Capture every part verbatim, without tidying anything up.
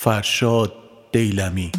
فرشاد دیلمی.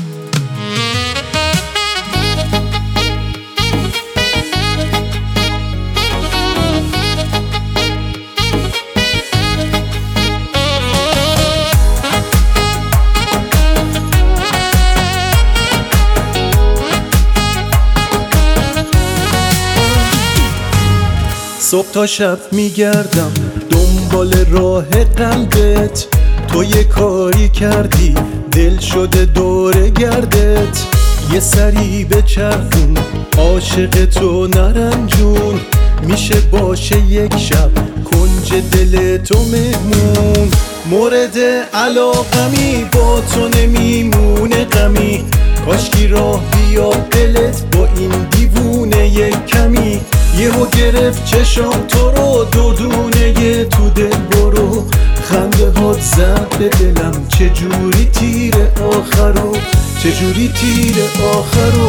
صبح تا شب میگردم دنبال راه قلبت، تو یه کاری کردی دل شده دور گردت. یه سری به چرخون عاشق تو نرنجون، میشه باشه یک شب کنج دل تو مهمون. مورد علاقمی با تو نمیمونه غمی، کاشکی راه بیا دلت با این دیوونه یک کمی. یهو گرفت چشام تو رو دودونه تو دل برو، خنده هات زد به دلم چجوری تیر آخرو، چجوری تیر آخرو.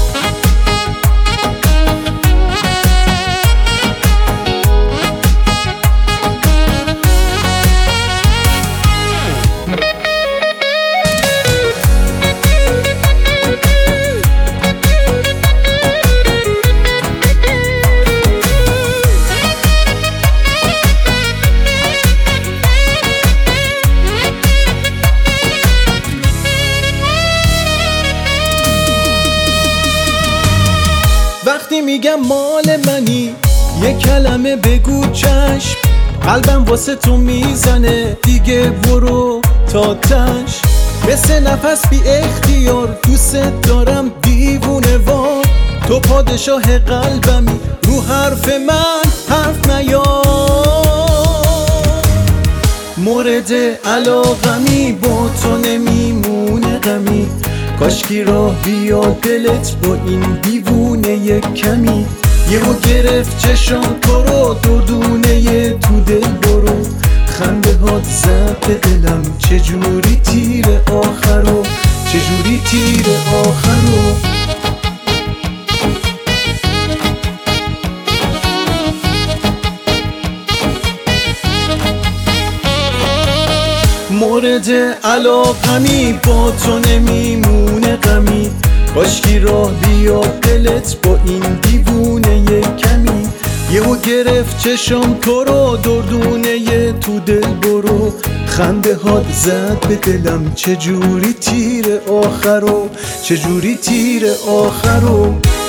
وقتی میگم مال منی یه کلمه بگو چشم، قلبم واسه تو میزنه دیگه برو تا تش. مثل نفس بی اختیار دوست دارم دیوونه وار، تو پادشاه قلبمی رو حرف من حرف نیار. مورد علاقمی با تو نمیمونه غمی، کاشکی راه بیا دلت با این دیوونه یک کمی. یهو گرفت چشام تو رو دودونه تو دل برو، خنده هات زد به دلم چجوری تیر آخرو، چجوری تیر آخرو. مورد علاقمی با تو نمیمونه غمی، کاشکی راه بیا دلت با این دیوونه یک کمی. یهو گرفت چشام تو رو دردونه تو دل برو، خنده هات زد به دلم چجوری تیر آخرو، چجوری تیر آخرو.